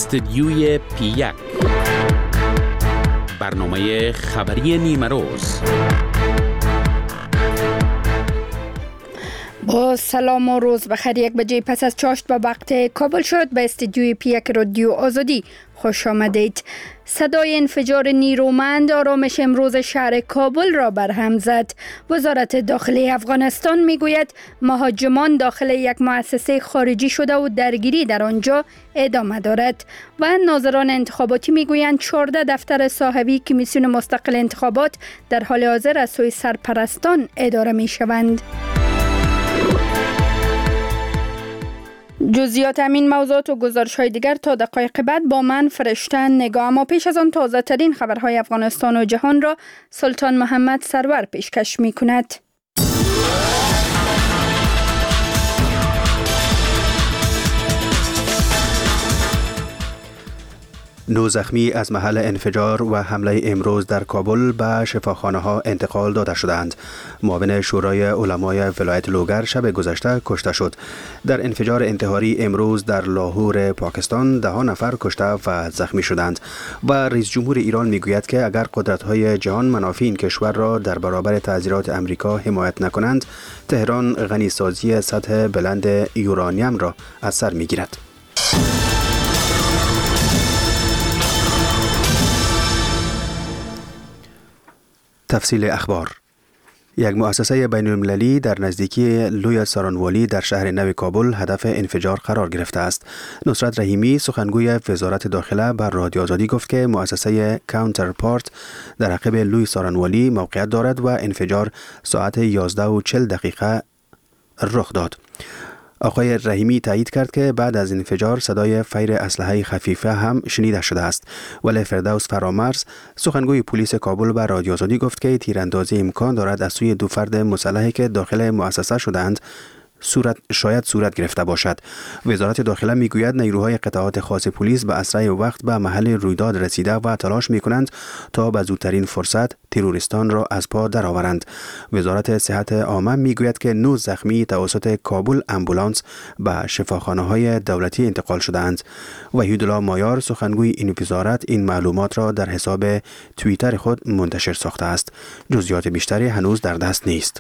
استدیوی P1 برنامه خبری نیمه روز. با سلام و روز بخیر. 1 بجه پس از چاشت به وقت کابل شد. به استدیوی P1 رادیو آزادی خوش آمدید. صدای انفجار نیرومند آرامش امروز شهر کابل را برهم زد. وزارت داخلی افغانستان میگوید مهاجمان داخل یک مؤسسه خارجی شده و درگیری در آنجا ادامه دارد و ناظران انتخاباتی میگویند 14 دفتر صاحبی کمیسیون مستقل انتخابات در حال حاضر از سوی سرپرستان اداره میشوند. جزئیات همین موضوعات و گزارش‌های دیگر تا دقایق بعد با من فرشته نگاه. اما پیش از آن تازه ترین خبرهای افغانستان و جهان را سلطان محمد سرور پیشکش می‌کند. 9 زخمی از محل انفجار و حمله امروز در کابل به شفاخانه‌ها انتقال داده شدند. معاون شورای علمای ولایت لوگر شب گذشته کشته شد. در انفجار انتحاری امروز در لاهور پاکستان 10 نفر کشته و زخمی شدند و رئیس جمهور ایران میگوید که اگر قدرت‌های جهان منافع این کشور را در برابر تعذیرات امریکا حمایت نکنند، تهران غنیسازی سطح بلند یورانیم را از سر میگیرد. تفصیل اخبار. یک مؤسسه بین المللی در نزدیکی لوی سارانوالی در شهر نو کابل هدف انفجار قرار گرفته است. نصرت رحیمی سخنگوی وزارت داخله بر رادیو آزادی گفت که مؤسسه کانترپارت در عقب لوی سارانوالی موقعیت دارد و انفجار ساعت 11:40 رخ داد. آقای رحیمی تایید کرد که بعد از انفجار صدای فیر اسلحه خفیفه هم شنیده شده است. ولی فردوس فرامرز سخنگوی پلیس کابل به رادیو آزادی گفت که تیراندازی امکان دارد از سوی 2 فرد مسلحی که داخل مؤسسه شدند شاید صورت گرفته باشد. وزارت داخله میگوید نیروهای قطعات خاص پلیس به اسرع وقت به محل رویداد رسیده و تلاش میکنند تا به زودترین فرصت تروریستان را از پا درآورند. وزارت صحت عامه میگوید که 9 زخمی توسط کابل امبولانس به شفاخانه‌های دولتی انتقال شدند. وحیدالله مایار سخنگوی این وزارت این معلومات را در حساب توییتر خود منتشر ساخته است. جزئیات بیشتری هنوز در دست نیست.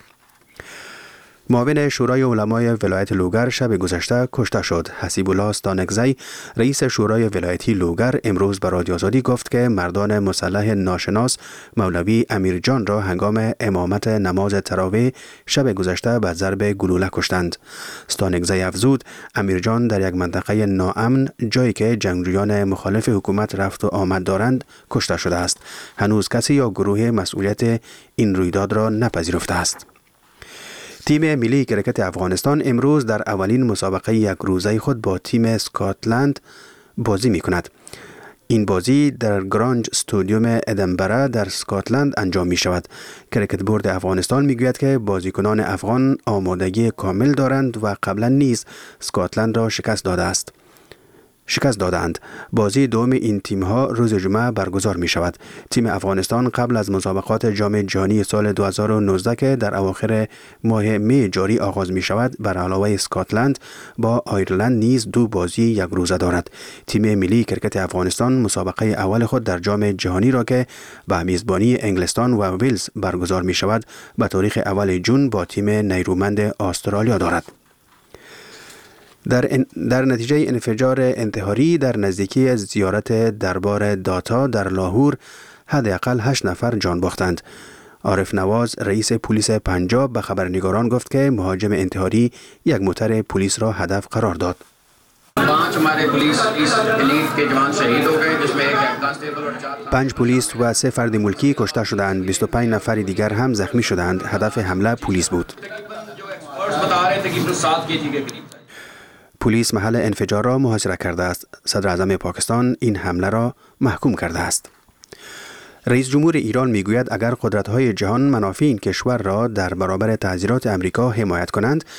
معاون شورای علمای ولایت لوگر شب گذشته کشته شد. حسیب الله ستانکزی رئیس شورای ولایتی لوگر امروز به رادیو آزادی گفت که مردان مسلح ناشناس مولوی امیرجان را هنگام امامت نماز تراویح شب گذشته به ضرب گلوله کشتند. ستانکزی افزود امیرجان در یک منطقه ناامن جایی که جنگجویان مخالف حکومت رفت و آمد دارند کشته شده است. هنوز کسی یا گروه مسئولیت این رویداد را نپذیرفته است. تیم ملی کرکت افغانستان امروز در اولین مسابقه یک روزه خود با تیم اسکاتلند بازی می کند. این بازی در گرانج استادیوم ادنبرا در اسکاتلند انجام می شود. کرکت بورد افغانستان می گوید که بازیکنان افغان آمادگی کامل دارند و قبلا نیز اسکاتلند را شکست دادند. بازی دوم این تیم‌ها روز جمعه برگزار می شود. تیم افغانستان قبل از مسابقات جام جهانی سال 2019 که در اواخر ماه می جاری آغاز می شود بر علاوه اسکاتلند با آیرلند نیز 2 بازی یک روزه دارد. تیم ملی کرکت افغانستان مسابقه اول خود در جام جهانی را که به میزبانی انگلستان و ویلز برگزار می شود به تاریخ اول ژوئن با تیم نیرومند استرالیا دارد. در نتیجه انفجار انتحاری در نزدیکی زیارت دربار داتا در لاهور حداقل 8 نفر جان باختند. عارف نواز رئیس پلیس پنجاب به خبرنگاران گفت که مهاجم انتحاری یک موتر پلیس را هدف قرار داد. 5 پلیس و 3 فرد ملکی کشته شدند. 25 نفر دیگر هم زخمی شدند. هدف حمله پلیس بود. پلیس محل انفجار را محاصره کرده است. صدر اعظم پاکستان این حمله را محکوم کرده است. رئیس جمهور ایران میگوید اگر قدرت‌های جهان منافع این کشور را در برابر تعذیرات امریکا حمایت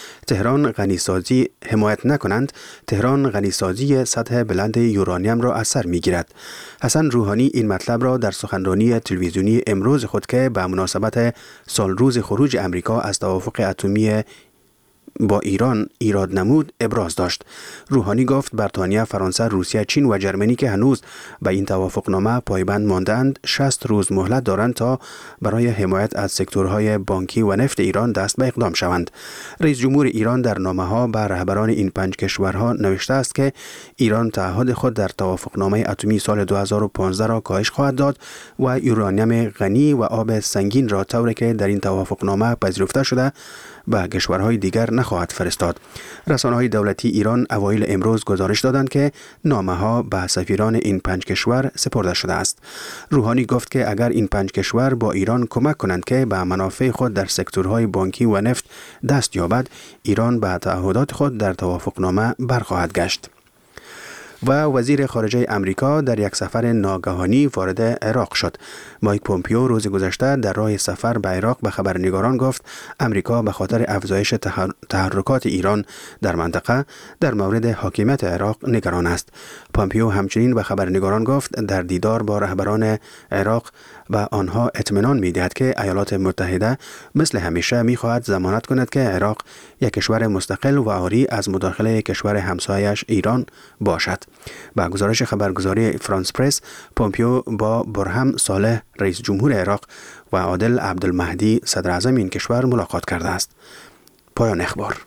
نکنند، تهران غنیسازی سطح بلند یورانیم را از سر میگیرد. حسن روحانی این مطلب را در سخنرانی تلویزیونی امروز خود که به مناسبت سالروز خروج امریکا از توافق اتمی با ایران ایراد نمود ابراز داشت. روحانی گفت بریتانیا، فرانسه، روسیه، چین و جرمنی که هنوز به این توافقنامه پایبند ماندند 60 روز مهلت دارند تا برای حمایت از سکتورهای بانکی و نفت ایران دست به اقدام شوند. رئیس جمهور ایران در نامه‌ها به رهبران این 5 کشورها نوشته است که ایران تعهد خود در توافقنامه اتمی سال 2015 را کاهش خواهد داد و یورانیم غنی و آب سنگین را طوری که در این توافقنامه پذیرفته شده به کشورهای دیگر نخواهد فرستاد. رسانه‌های دولتی ایران اوایل امروز گزارش دادند که نامه‌ها به سفیران این 5 کشور سپرده شده است. روحانی گفت که اگر این 5 کشور با ایران کمک کنند که به منافع خود در سکتورهای بانکی و نفت دست یابد، ایران به تعهدات خود در توافقنامه برخواهد گشت. و وزیر خارجه امریکا در یک سفر ناگهانی وارد عراق شد. مایک پومپیو روز گذشته در راه سفر به عراق به خبرنگاران گفت امریکا به خاطر افزایش تحرکات ایران در منطقه در مورد حاکمیت عراق نگران است. پومپیو همچنین به خبرنگاران گفت در دیدار با رهبران عراق و آنها اطمینان می‌دهد که ایالات متحده مثل همیشه می‌خواهد ضمانت کند که عراق یک کشور مستقل و عاری از مداخله کشور همسایه‌اش ایران باشد. با گزارش خبرگزاری فرانس پرس، پومپیو با برهم صالح رئیس جمهور عراق و عادل عبدالمهدی صدر اعظم این کشور ملاقات کرده است. پایان اخبار.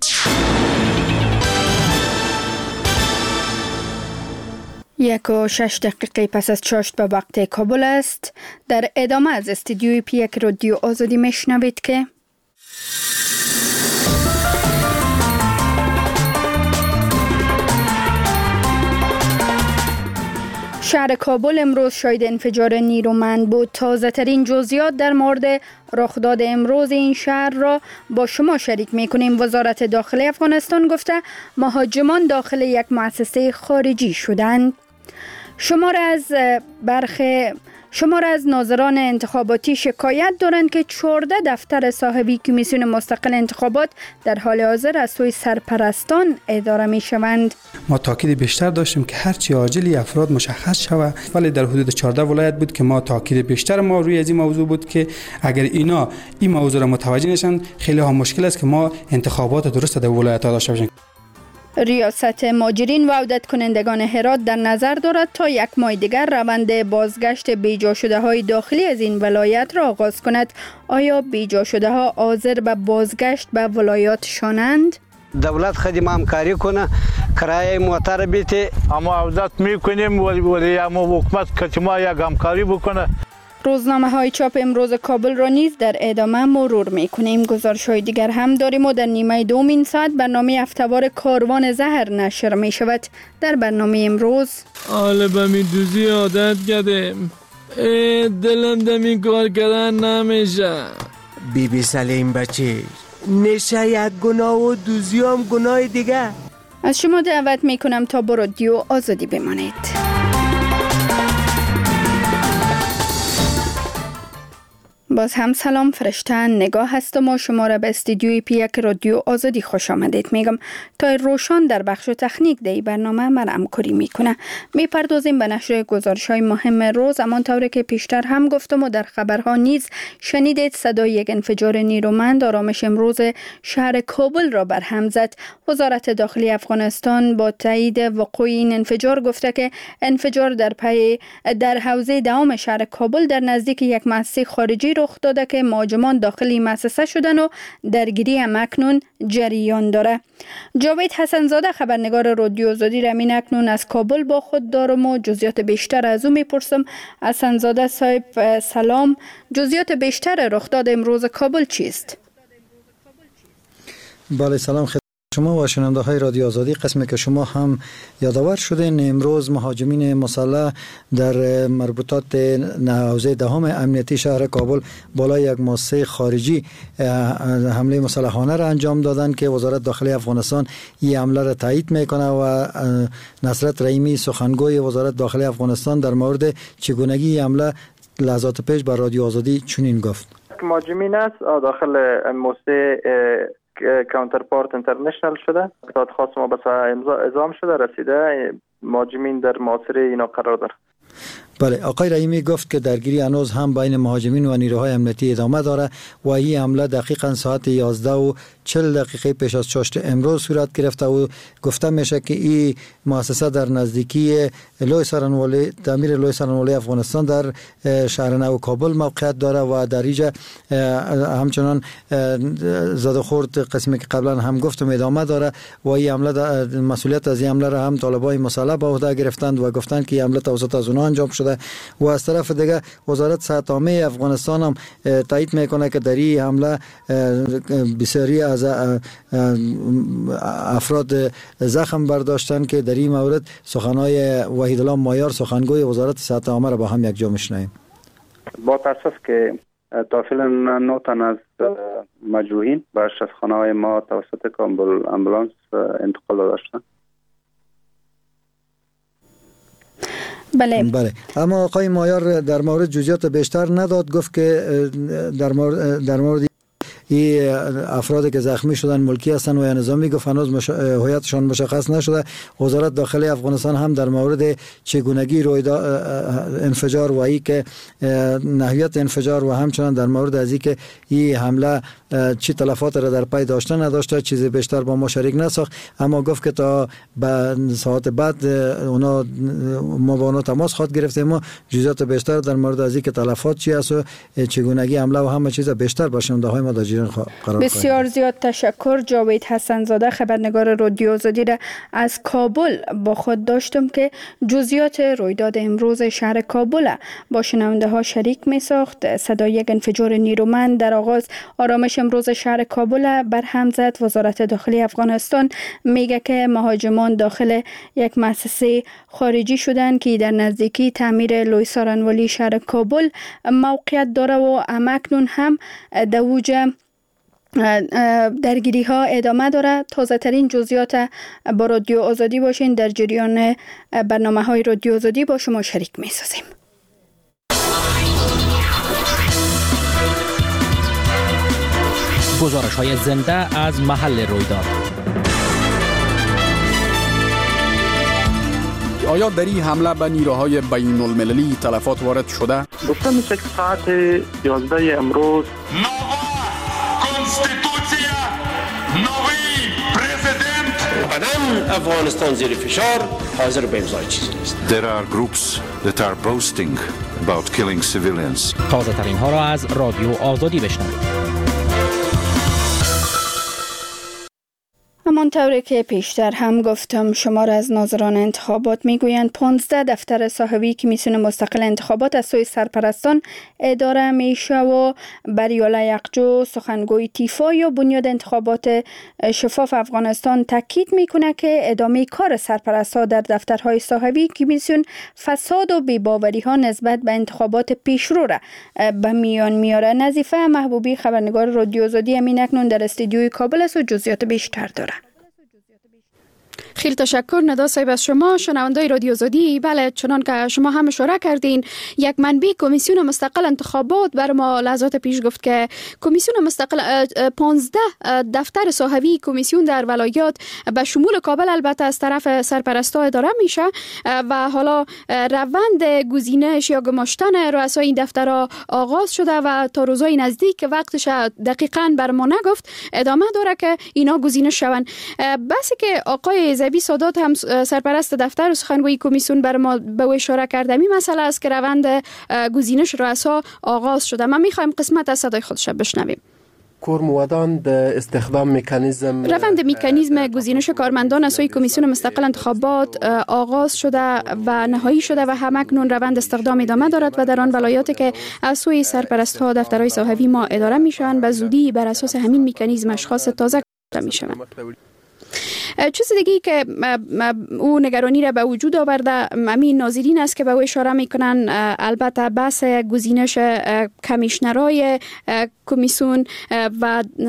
1:06 پس از چاشت به وقت کابل است. در ادامه از استودیوی پیک رادیو آزادی میشنوید که شهر کابل امروز شاهد انفجار نیرومند بود. تازه ترین جزئیات در مورد رخداد امروز این شهر را با شما شریک میکنیم. وزارت داخلی افغانستان گفته مهاجمان داخل یک مؤسسه خارجی شدند. شمار از ناظران انتخاباتی شکایت دارند که 14 دفتر صاحبی کمیسیون مستقل انتخابات در حال حاضر از سوی سرپرستان اداره می شوند. ما تاکید بیشتر داشتیم که هرچی عاجلی افراد مشخص شود، ولی در حدود 14 ولایت بود که ما تاکید بیشتر ما روی از این موضوع بود که اگر اینا این موضوع را متوجه نشن خیلی ها مشکل است که ما انتخابات درست در ولایت ها داشته باشیم. ریاست مهاجرین و عودت کنندگان هرات در نظر دارد تا یک ماه دیگر روند بازگشت بیجا شده های داخلی از این ولایت را آغاز کند. آیا بیجا شده ها حاضر به بازگشت به ولایاتشانند؟ دولت خدمه همکاری کنه، کرایه موتر بیته. اما عودت میکنیم ولی اما حکومت که ما یک همکاری بکنه. روزنامه های چاپ امروز کابل را نیز در ادامه مرور میکنیم. گزارش های دیگر هم داریم و در نیمه دوم این ساعت برنامه هفته‌وار کاروان زهر نشر می شود. در برنامه امروز حالا به می دوزی عادت کردیم، دلم دمی کار کردن نمیشه. بی سلیم بچه، نشه یک گناه و دوزی هم گناه دیگه. از شما دعوت میکنم تا با رادیو آزادی بمانید. باز هم سلام، فرشته نگاه هستم و شما را به استودیوی پیک رادیو آزادی خوش آمدید میگم. تا روشان در بخش تکنیک دی برنامه من همکاری میکنه. میپردازیم به نشر گزارش های مهم روز. همانطور که پیشتر هم گفتم و در خبرها نیز شنیدید، صدای یک انفجار نیرومند آرامش امروز شهر کابل را برهم زد. وزارت داخلی افغانستان با تایید وقوع این انفجار گفته که انفجار در حوزه دهم شهر کابل در نزدیک یک مؤسسه خارجی رخ داده که مهاجمان داخل مؤسسه شدن و درگیری هم اکنون جریان داره. جاوید حسنزاده خبرنگار رادیو آزادی را اکنون از کابل با خود دارم و جزئیات بیشتر از او میپرسم. حسنزاده صاحب سلام، جزئیات بیشتر رخداد امروز کابل چیست؟ بله سلام شما و شنونده های رادیو آزادی. قسمی که شما هم یادآور شدین، امروز مهاجمین مسلح در مربوطات حوزه دهم امنیتی شهر کابل بالای یک مؤسسه خارجی حمله مسلحانه را انجام دادند که وزارت داخلی افغانستان این حمله را تایید میکنه و نصرت رحیمی سخنگوی وزارت داخلی افغانستان در مورد چگونگی حمله لحظات پیش بر رادیو آزادی چنین گفت: مهاجمین است داخل مؤسسه کانترپارت اینترنشنال شده، دادخواست ما بس امضا شده رسیده. مهاجمین در محاصره اینا قرار دارند. بله، آقای رحیمی گفت که درگیری هنوز هم بین مهاجمین و نیروهای امنیتی ادامه داره و این حمله دقیقاً ساعت 11:40 پیش از چاشت امروز صورت گرفته و گفته میشه که این مؤسسه در نزدیکی لوی سارنوالی، تعمیر لوی سارنوالی افغانستان در شهر نو کابل موقعیت داره و در اینجا همچنان زد و خورد قسمی که قبلا هم گفتم ادامه داره و این حمله مسئولیت از این حمله را هم طالبان مسلح به عهده گرفتند و گفتند که این حمله توسط از اونها انجام شده و از طرف دیگه وزارت صحت عامه افغانستان هم تایید میکنه که در این حمله بسیاری از افراد زخم برداشتن که در این مورد سخنهای وحیدالله مایار سخنگوی وزارت صحت عامه را با هم یک جا میشنویم. با تاسف که تا فعلا 9 تن از مجروحین به اشرافخانه های ما توسط کابل امبولانس انتقال داشتن. بله. اما آقای مایار در مورد جزئیات بیشتر نداد، گفت که در مورد این افرادی که زخمی شدن ملکی هستند و یا نظامی، گفت هنوز هویتشان مشخص نشده. وزارت داخلی افغانستان هم در مورد چگونگی انفجار و ای که نحویت انفجار و همچنان در مورد از اینکه این حمله چی تلفات را در پی داشته نداشته چیزی بیشتر با ما شریک نساخت، اما گفت که تا به ساعت بعد ما با اونا تماس خواهد گرفتیم و جزئیات بیشتر در مورد از اینکه تلفات چی است و چگونگی حمله و همه چیز بیشتر با شنونده های ما در جریان قرار بسیار زیاد تشکر. جاوید حسن زاده، خبرنگار رادیو آزادی را از کابل با خود داشتم که جزئیات رویداد امروز شهر کابل با شنونده ها شریک می ساخت. صدای یک انفجار نیرومند در آغاز آرامش امروز شهر کابل برهم زد. وزارت داخلی افغانستان میگه که مهاجمان داخل یک مؤسسه خارجی شدند که در نزدیکی تعمیر لوی سارنوالی شهر کابل موقعیت داره و همکنون هم دوج درگیری ها ادامه داره. تازه ترین جزئیات با رادیو آزادی باشین، در جریان برنامه های رادیو آزادی با شما شریک می سازیم. گزارش های زنده از محل رویداد. آیا در این حمله به نیروهای بین المللی تلفات وارد شده؟ گفته میشه که ساعت 11 امروز کنستیتوسیا نوی پرزیدنت قدم افغانستان زیر فشار حاضر به امضای چیزی نیست. There are groups that are boasting about killing civilians. تازه ترین ها را از رادیو آزادی بشنوید. همانطوری که پیشتر هم گفتم، شمار از ناظران انتخابات میگویند 15 دفتر صاحبی کمیسیون مستقل انتخابات از سوی سرپرستان اداره میشه و بریاله یقجو، سخنگوی تیفا یا بنیاد انتخابات شفاف افغانستان تاکید میکنه که ادامه کار سرپرستان در دفترهای صاحبی کمیسیون فساد و بی‌باوری ها نسبت به انتخابات پیشرو را به میان میاره. نظیفه محبوبی، خبرنگار رادیو آزادی، همین اکنون در استودیوی کابل است و جزئیات بیشتر داره. خیلی تشکر ندا صاحب از شما شنوندای رادیو آزادی. بله، چنان که شما هم اشاره کردین، یک منبع کمیسیون مستقل انتخابات بر ما لحظات پیش گفت که کمیسیون مستقل 15 دفتر صاحبی کمیسیون در ولایات به شمول کابل البته از طرف سرپرستا اداره میشه و حالا روند گزینش یا گماشتن رؤسای این دفترها آغاز شده و تا روزهای نزدیک که وقتش دقیقاً بر ما نگفت ادامه داره که اینا گزینش شون. بسی که آقای زبی سادات هم سرپرست دفتر و سخنگوی کمیسیون بر ما به اشاره کرده، می مسئله است که روند گزینش رؤسا آغاز شده. ما میخوایم قسمت از صدای خودش بشنویم. کارموادان به استخدام مکانیزم روند مکانیزم گزینش کارمندان از سوی کمیسیون مستقل انتخابات آغاز شده و نهایی شده و همکنون روند استخدام ادامه دارد و در آن ولایاتی که از سوی سرپرست‌ها دفترهای صاحبی ما اداره میشن به زودی بر اساس همین مکانیزم اشخاص تازه میشن. چیز دیگه که او نگرانی را به وجود آورده همین ناظرین است که به او اشاره میکنن، البته بحث گزینش کمیشنرای کمیسیون و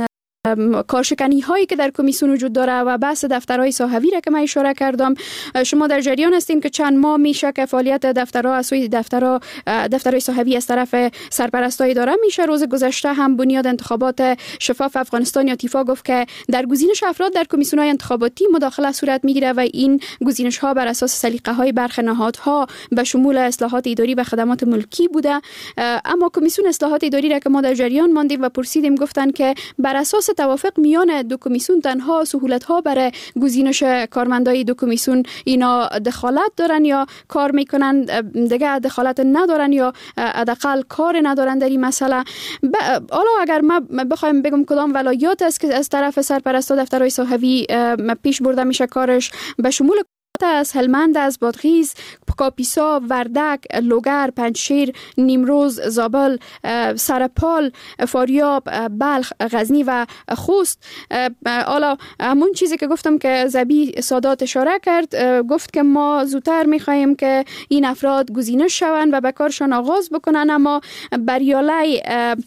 کارشکنی هایی که در کمیسیون وجود داره و بحث دفترهای صحوی را که من اشاره کردم. شما در جریان هستین که چند ماه میشه که فعالیت دفترها از سوی دفترهای صحوی از طرف سرپرستای اداره میشه. روز گذشته هم بنیاد انتخابات شفاف افغانستان یا تیفا گفت که در گزینش افراد در کمیسیون های انتخاباتی مداخله صورت میگیره و این گزینش ها بر اساس سلیقه های برخی نهادها به شمول اصلاحات اداری و خدمات ملکی بوده. اما کمیسیون اصلاحات اداری را که ما در جریان ماندیم و پرسیدیم گفتن که بر اساس توافق میان دو کمیسیون تنها سهولت ها برای گزینش کارمندای دو کمیسیون اینا دخالت دارن یا کار میکنن، دیگه دخالت ندارن یا حداقل کار ندارن در این مسئله. حالا اگر ما بخوایم بگم کدام ولایات است که از طرف سرپرستا دفترهای صحوی پیش برده میشه کارش، به شمول از هلمند، از بادغیس، کاپیسا، وردک، لوگر، پنجشیر، نیمروز، زابل، سرپال، فاریاب، بلخ، غزنی و خوست. حالا همون چیزی که گفتم که زبی سادات اشاره کرد، گفت که ما زودتر میخواهیم که این افراد گزینش شوند و به کارشان آغاز بکنن. اما بریالی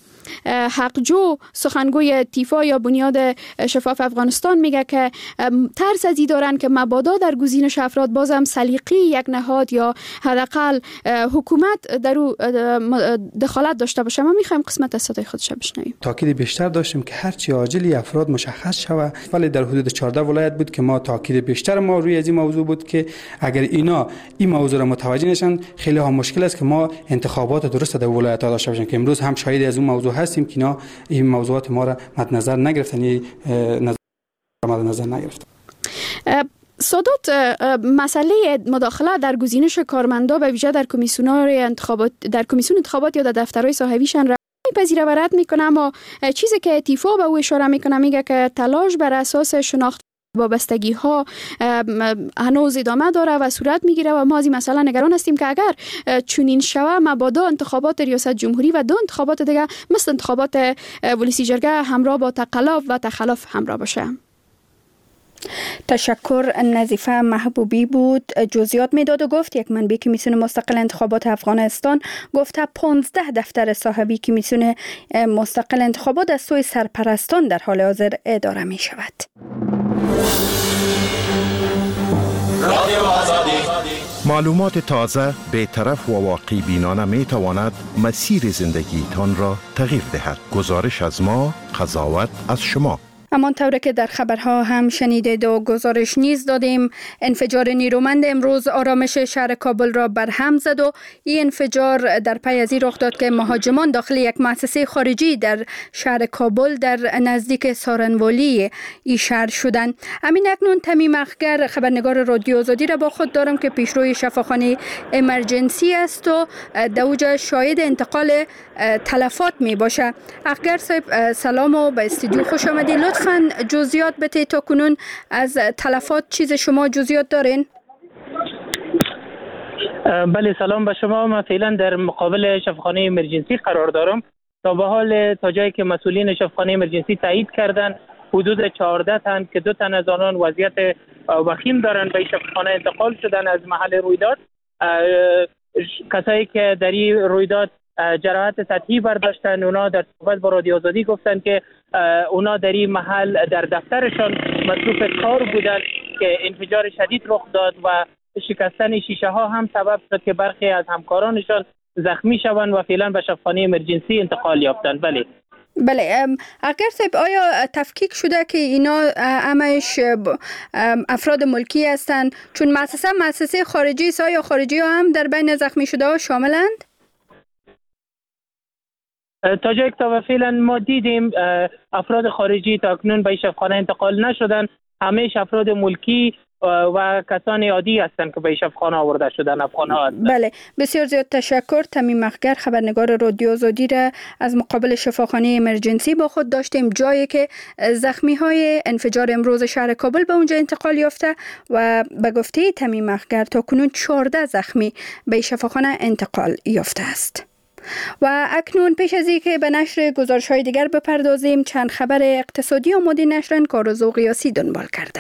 حقجو سخنگوی تیفا یا بنیاد شفاف افغانستان میگه که ترس از این دارن که مبادا در گزینش افراد بازم سلیقی یک نهاد یا حداقل حکومت در او دخالت داشته باشه. ما میخوایم قسمت از صدای خودش بشنویم. تاکید بیشتر داشتیم که هرچی عاجلی افراد مشخص شوه، ولی در حدود 14 ولایت بود که ما تاکید بیشتر ما روی از این موضوع بود که اگر اینا این موضوع را متوجه نشن خیلی ها مشکل است که ما انتخابات درست در ولایت ها داشته باشیم، که امروز هم شاهد از اون موضوع هستیم که اینا این موضوعات ما را مد نظر نگرفتن، مد نظر نگرفتن. سادات، مسئله مداخله در گزینش کارمندا به ویژه در کمیسیون انتخابات یا در دفترهای صحویشان را میپذیره و رد میکنه، اما چیزی که تیفا به او اشاره میکنه میگه که تلاش بر اساس شناخت وابستگی ها هنوز ادامه داره و صورت میگیره و ما از این مسئله نگران هستیم که اگر چنین شوه مبادا انتخابات ریاست جمهوری و دو انتخابات دیگه مثل انتخابات ولسی جرگه همراه با تقلب و تخلف همراه باشه. تشکر. نظیفه محبوبی بود جزئیات میداد و گفت یک منبع کمیسیون مستقل انتخابات افغانستان گفته 15 دفتر صاحبی کمیسیون مستقل انتخابات از سوی سرپرستان در حال حاضر اداره می شود. معلومات تازه، بی‌طرف و واقعی بینانه می تواند مسیر زندگیتان را تغییر دهد. گزارش از ما، قضاوت از شما. همان طور که در خبرها هم شنیدید و گزارش نیز دادیم، انفجار نیرومند امروز آرامش شهر کابل را برهم زد و این انفجار در پی از این رخ داد که مهاجمان داخل یک مؤسسه خارجی در شهر کابل در نزدیک سارنوالی این شهر شدند. همین اکنون تمیم اخگر خبرنگار رادیو آزادی را با خود دارم که پیشروی شفاخانه امرجنسی است و دوجه شاهد انتقال تلفات می باشه. اخگر صاحب سلام و به استودیو خوش آمدید. لطفاً جزئیات بده تا کنون از تلفات چیز شما جزئیات دارین؟ بله سلام به شما. من فعلا در مقابل شفاخانه امرجنسی قرار دارم. تا جایی که مسئولین شفاخانه امرجنسی تایید کردن حدود 14 تن که 2 تن از آنان وضعیت وخیم دارن به شفاخانه انتقال شدن از محل رویداد. کسایی که در این رویداد جراحت سطحی برداشتن، اونا در صحبت با رادیو آزادی گفتن که اونا در این محل در دفترشان مصروف کار بودن که انفجار شدید رخ داد و شکستن شیشه ها هم سبب شد که برخی از همکارانشان زخمی شوند و فعلا به شفاخانه امرجنسی انتقال یافتند. بله اگر صاحب آیا تفکیک شده که اینا همش افراد ملکی هستند؟ چون مؤسسه خارجی است، آیا خارجی ها هم در بین زخمی شده ها شاملند؟ تا جایی که تا فعلا ما دیدیم افراد خارجی تا اکنون به شفاخانه انتقال نشدن، همه افراد ملکی و کسان عادی هستند که به شفاخانه آورده شدن افغان‌ها. بله بسیار زیاد تشکر. تمیم اخگر خبرنگار رادیو آزادی را از مقابل شفاخانه امرجنسی با خود داشتیم، جایی که زخمی های انفجار امروز شهر کابل به اونجا انتقال یافته و به گفته تمیم اخگر تا کنون 14 زخمی به شفاخانه انتقال یافته است. و اکنون پیش از اینکه به نشر گزارش‌های دیگر بپردازیم، چند خبر اقتصادی آماده نشرن کارزو قیاسی دنبال کرده.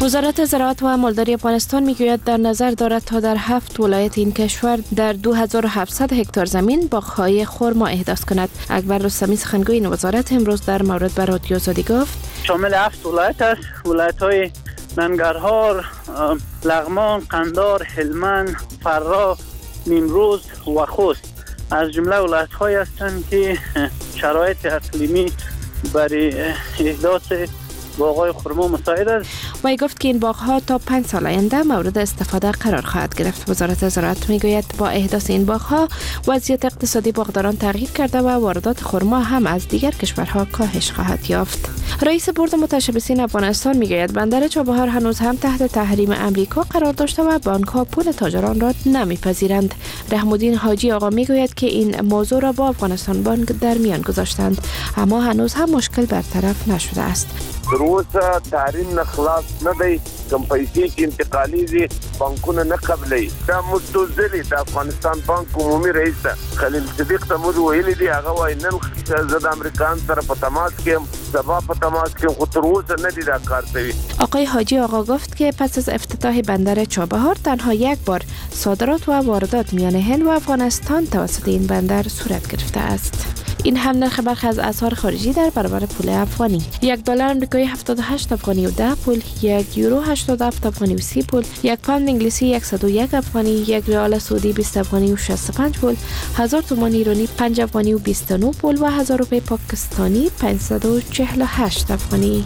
وزارت زراعت و مالداری افغانستان میگوید در نظر دارد تا در 7 ولایت این کشور در 2700 هکتار زمین باغ‌های خرما احداث کند. اکبر رستمی سخنگوی این وزارت امروز در مورد به رادیو آزادی گفت شامل 7 ولایت است. ولایت‌های ننگرهار، لغمان، قندار، هلمند، فرا، نیمروز و خوست از جمله ولایت‌هایی هستند که شرایط اقلیمی برای احداث باغ‌های خرما مساعد است. وی گفت که این باغ‌ها تا 5 سال آینده مورد استفاده قرار خواهد گرفت. وزارت زراعت میگوید با احداث این باغ‌ها وضعیت اقتصادی باغداران تغییر کرده و واردات خرما هم از دیگر کشورها کاهش خواهد یافت. رئیس بورد متشبثین افغانستان میگوید بندر چابهار هنوز هم تحت تحریم امریکا قرار داشته و بانک‌ها پول تاجران را نمیپذیرند. رحم‌الدین حاجی آقا میگوید که این موضوع را با افغانستان بانک در میان گذاشتند اما هنوز هم مشکل برطرف نشده است. دروسه تحریم نه خلاص نه دی کوم پیسې چې انتقالي دي بانکونه نه قبلې دا مستوزلی د افغانستان بانک عمومي رئیس خلیل صدیق ته مو ویلي دي هغه وای نن زه د امریکایان سره په تماس کې سبا په تماس کې خو تر اوسه نه دي دا کار کوي. آقای حاجی آقا گفت که پس از افتتاح بندر چابهار تنها یک بار صادرات و واردات میان هند و افغانستان توسط این بندر صورت گرفته است. این هم نرخ برخی از اسعار خارجی در برابر پول افغانی. $1 آمریکایی 78 افغانی و 10 پول، $1 یورو 87 افغانی و 30 پول، $1 پوند انگلیسی 101 افغانی، $1 ریال سعودی 20 افغانی و 65 پول، 1000 تومان ایرانی 5 افغانی و 29 پول و 1000 روپیه پاکستانی 548 افغانی.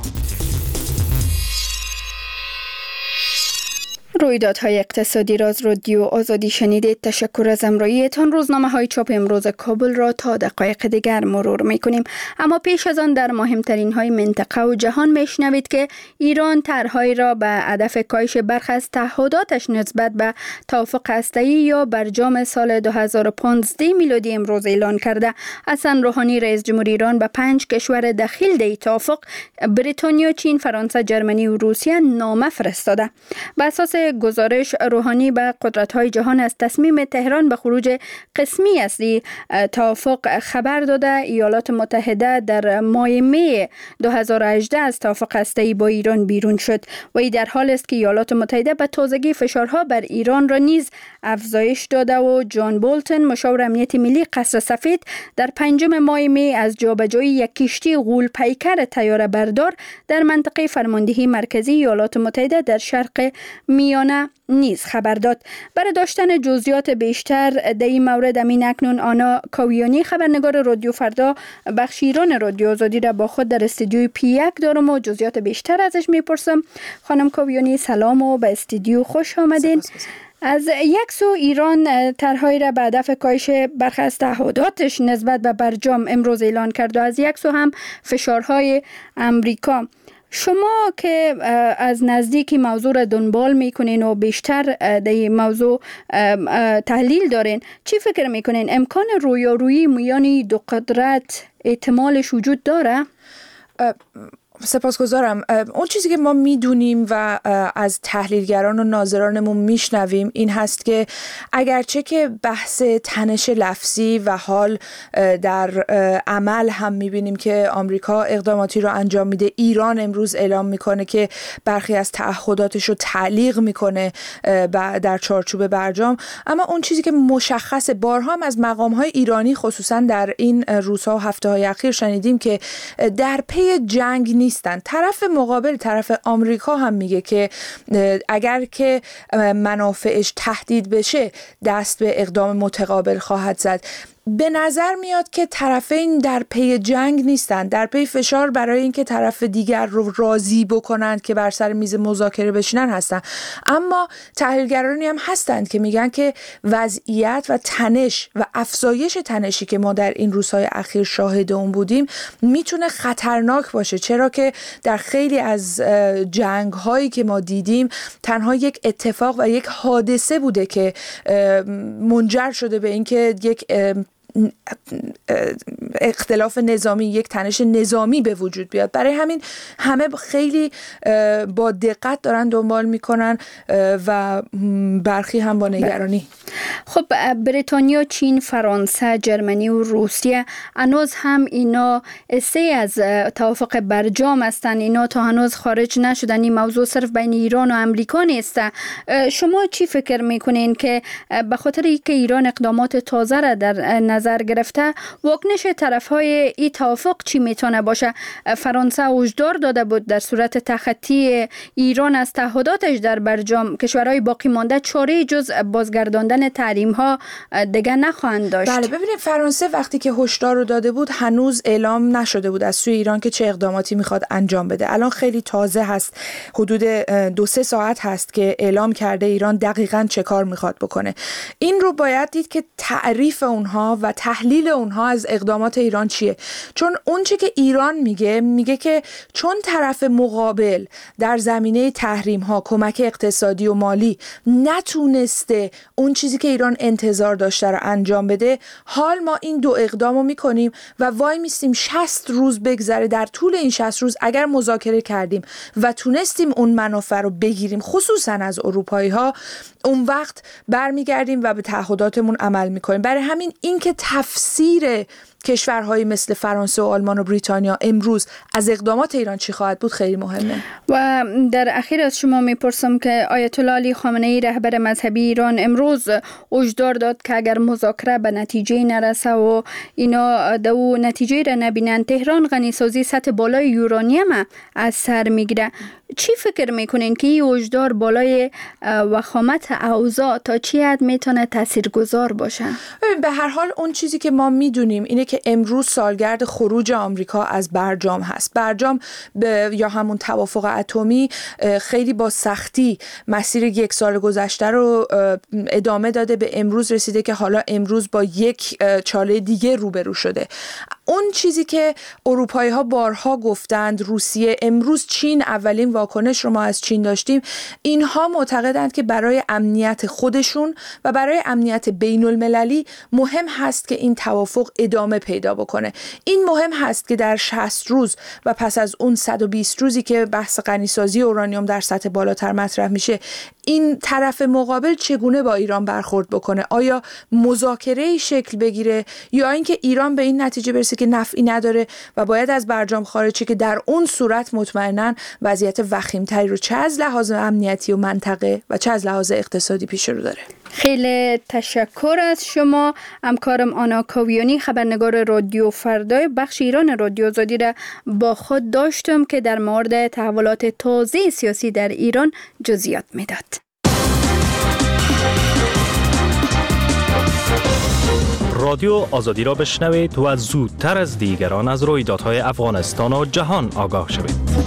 رویدادهای اقتصادی را از رادیو آزادی شنیدید. تشکر از همراهیتان. روزنامه های چاپ امروز کابل را تا دقایق دیگر مرور میکنیم. اما پیش از آن در مهمترین های منطقه و جهان میشنوید که ایران طرحهایی را به هدف کاهش برخی از تعهداتش نسبت به توافق هسته‌ای یا برجام سال 2015 میلادی امروز اعلان کرده. حسن روحانی رئیس جمهور ایران به 5 کشور دخیل در اتفاق بریتانیا، چین، فرانسه، جرمنی و روسیه نامه فرستاده. به اساس گزارش روحانی به قدرت‌های جهان از تصمیم تهران به خروج قسمی از توافق خبر داده. ایالات متحده در ماه می 2018 از توافق هسته‌ای با ایران بیرون شد و این در حال است که ایالات متحده به تازگی فشارها بر ایران را نیز افزایش داده و جان بولتن مشاور امنیت ملی قصر سفید در 5 ماه می از جابجایی یک کشتی غول پیکر طیاره بردار در منطقه فرماندهی مرکزی ایالات متحده در شرق میانه نیز خبر داد. برای داشتن جزئیات بیشتر در این مورد امین اکنون آنا کاویانی خبرنگار رادیو فردا بخش ایران رادیو آزادی را با خود در استودیوی P1 دارم و جزئیات بیشتر ازش میپرسم. خانم کاویانی سلام و به استودیو خوش آمدین. از یک سو ایران طرحهایی را به هدف کاهش برخی از تعهداتش نسبت به برجام امروز اعلان کرد و از یک سو هم فشارهای امریکا. شما که از نزدیکی موضوع را دنبال میکنین و بیشتر در این موضوع تحلیل دارین، چی فکر میکنین؟ امکان رویارویی میان دو قدرت احتمالش وجود داره؟ سپاسگزارم. اون چیزی که ما میدونیم و از تحلیلگران و ناظرانمون میشنویم این هست که اگرچه که بحث تنش لفظی و حال در عمل هم میبینیم که آمریکا اقداماتی رو انجام میده، ایران امروز اعلام میکنه که برخی از تعهداتش رو تعلیق میکنه در چارچوب برجام، اما اون چیزی که مشخص بارها هم از مقامهای ایرانی خصوصا در این روزها و هفته‌های اخیر شنیدیم که در پی جنگ نیستن. طرف مقابل، طرف آمریکا هم میگه که اگر که منافعش تهدید بشه دست به اقدام متقابل خواهد زد. به نظر میاد که طرفین در پی جنگ نیستند، در پی فشار برای اینکه طرف دیگر رو راضی بکنند که بر سر میز مذاکره بشینن هستن. اما تحلیلگرانی هم هستند که میگن که وضعیت و تنش و افزایش تنشی که ما در این روزهای اخیر شاهد اون بودیم میتونه خطرناک باشه، چرا که در خیلی از جنگ هایی که ما دیدیم تنها یک اتفاق و یک حادثه بوده که منجر شده به اینکه یک اختلاف نظامی، یک تنش نظامی به وجود بیاد. برای همین همه خیلی با دقت دارن دنبال میکنن و برخی هم با نگرانی. خب بریتانیا، چین، فرانسه، جرمنی و روسیه هنوز هم اینا سه از توافق برجام هستن. اینا تا هنوز خارج نشدن. این موضوع صرف بین ایران و امریکا نیست. شما چی فکر میکنین که به خاطر اینکه ایران اقدامات تازه را در نظر گرفته، واکنش طرفهای این توافق چی میتونه باشه؟ فرانسه هشدار داده بود در صورت تخطی ایران از تعهداتش در برجام کشورهای باقی مانده چاره جز بازگرداندن تحریم ها دیگه نخواهند داشت. بله، ببینید فرانسه وقتی که هشدار رو داده بود هنوز اعلام نشده بود از سوی ایران که چه اقداماتی میخواد انجام بده. الان خیلی تازه هست، حدود 2-3 ساعت هست که اعلام کرده ایران دقیقاً چه کار میخواد بکنه. این رو باید دید که تعریف اونها و تحلیل اونها از اقدامات ایران چیه. چون اون چی که ایران میگه که چون طرف مقابل در زمینه تحریم ها کمک اقتصادی و مالی نتونسته اون چیزی که ایران انتظار داشته رو انجام بده، حال ما این 2 اقدامو میکنیم و وای میستیم 60 روز بگذره. در طول این 60 روز اگر مذاکره کردیم و تونستیم اون منافع رو بگیریم، خصوصا از اروپایی ها، اون وقت برمیگردیم و به تعهداتمون عمل میکنیم. برای همین این که تفسیر کشورهای مثل فرانسه و آلمان و بریتانیا امروز از اقدامات ایران چی خواهد بود خیلی مهمه. و در اخیر از شما میپرسم که آیت الله علی خامنه ای رهبر مذهبی ایران امروز هشدار داد که اگر مذاکره به نتیجه نرسه و اینا دو نتیجه را نبینن، تهران غنیسازی سطح بالای یورانیم از سر میگیره. چی فکر میکنین که این هشدار بالای وخامت اوضاع تا چی حد میتونه تاثیرگذار باشه؟ به هر حال اون چیزی که ما میدونیم اینه که امروز سالگرد خروج آمریکا از برجام هست. برجام یا همون توافق اتمی خیلی با سختی مسیر 1 سال گذشته رو ادامه داده، به امروز رسیده که حالا امروز با یک چاله دیگه روبرو شده. اون چیزی که اروپایی ها بارها گفتند، روسیه، امروز چین، اولین واکنش رو ما از چین داشتیم، اینها معتقدند که برای امنیت خودشون و برای امنیت بین المللی مهم هست که این توافق ادامه پیدا بکنه. این مهم هست که در 60 روز و پس از اون 120 روزی که بحث غنیسازی اورانیوم در سطح بالاتر مطرح میشه، این طرف مقابل چگونه با ایران برخورد بکنه. آیا مذاکره‌ای شکل بگیره یا اینکه ایران به این نتیجه برسه که نفعی نداره و باید از برجام خارج شه، که در اون صورت مطمئناً وضعیت وخیم‌تری رو چه از لحاظ امنیتی و منطقه و چه از لحاظ اقتصادی پیش رو داره. خیلی تشکر از شما. همکارم آنا کاویانی، خبرنگار رادیو فردای بخش ایران رادیو آزادی را با خود داشتم که در مورد تحولات تازه سیاسی در ایران جزئیات میداد. رادیو آزادی را بشنوید و زودتر از دیگران از رویدادهای افغانستان و جهان آگاه شوید.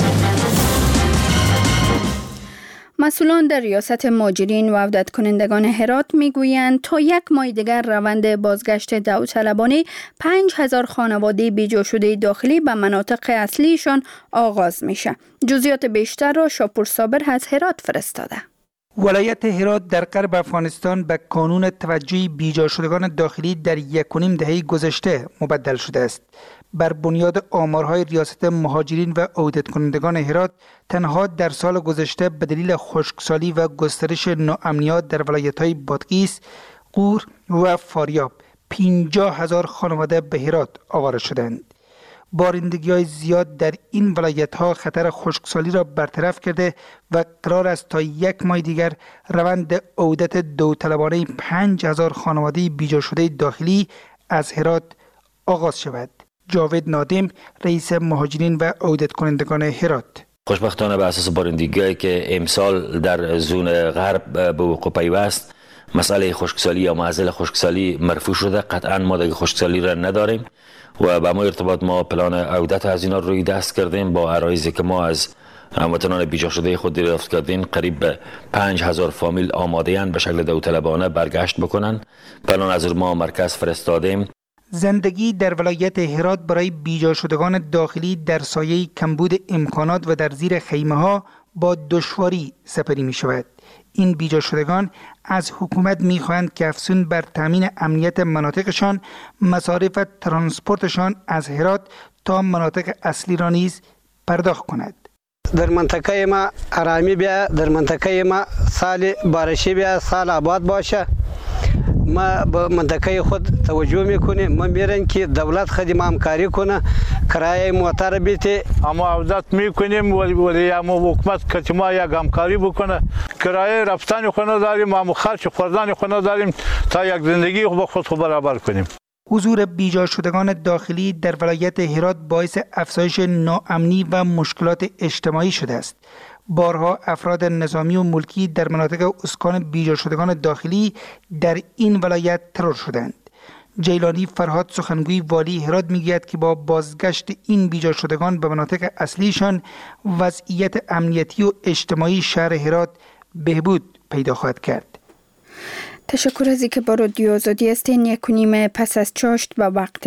مسئولان در ریاست مهاجرین و عودت کنندگان هرات میگویند تا 1 ماه دیگر روند بازگشت داوطلبانه 5000 خانواده بیجا شده داخلی به مناطق اصلیشان آغاز میشه. جزئیات بیشتر را شاپور صابر از هرات فرستاده. ولایت هرات در غرب افغانستان به کانون توجه بیجا شدگان داخلی در 1.5 دهه گذشته مبدل شده است. بر بنیاد آمارهای ریاست مهاجرین و عودت کنندگان هرات، تنها در سال گذشته به دلیل خشکسالی و گسترش ناامنیات در ولایت‌های بادغیس، غور و فاریاب 50,000 خانواده به هرات آواره شدند. بارندگی‌های زیاد در این ولایت‌ها خطر خشکسالی را برطرف کرده و قرار است تا 1 ماه دیگر روند عودت داوطلبانه 5000 خانواده بیجا شده داخلی از هرات آغاز شود. جاوید نادم، رئیس مهاجرین و عودت کنندگان هرات: خوشبختانه به اساس بارندگی‌هایی که امسال در زون غرب به وقوع پیوست، مسئله خشکسالی یا معضل خشکسالی مرفوع شده. قطعا ما دیگه خشکسالی را نداریم و به ما ارتباط ما پلان عودت از اینا روی دست کردیم با عرایزی که ما از هموطنان بیجا شده خود دریافت کردیم. قریب به 5000 فامیل آماده اند به شکل داوطلبانه برگشت بکنن. پلان از ما مرکز فرستادیم. زندگی در ولایت هرات برای بیجا شدگان داخلی در سایه کمبود امکانات و در زیر خیمه ها با دشواری سپری می شود. این بیجا شدگان از حکومت می‌خواهند که افزون بر تامین امنیت مناطقشان مصارف ترانسپورتشان از هرات تا مناطق اصلی را نیز پرداخت کند. در منطقه ما آرامی بیا، در منطقه ما سال بارشی بیا، سال آباد باشه. ما به منطقه خود توجه میکنیم. ما میرن که دولت خدمت همکاری کنه، کرایه موتر بیته. اما عودت میکنیم ولی اما حکومت که ما یک همکاری بکنه، کرایه رفتن خونه داریم، ما خرج خوردن خونه داریم تا یک زندگی با خود برابر کنیم. حضور بیجا شدگان داخلی در ولایت هرات باعث افزایش ناامنی و مشکلات اجتماعی شده است. بارها افراد نظامی و ملکی در مناطق اسکان بیجا شدگان داخلی در این ولایت ترور شدند. جیلانی فرهاد سخنگوی والی هرات میگوید که با بازگشت این بیجا شدگان به مناطق اصلیشان وضعیت امنیتی و اجتماعی شهر هرات بهبود پیدا خواهد کرد. تشکر از اینکه با رادیو آزادی هستین. 1:30 پس از چاشت به وقت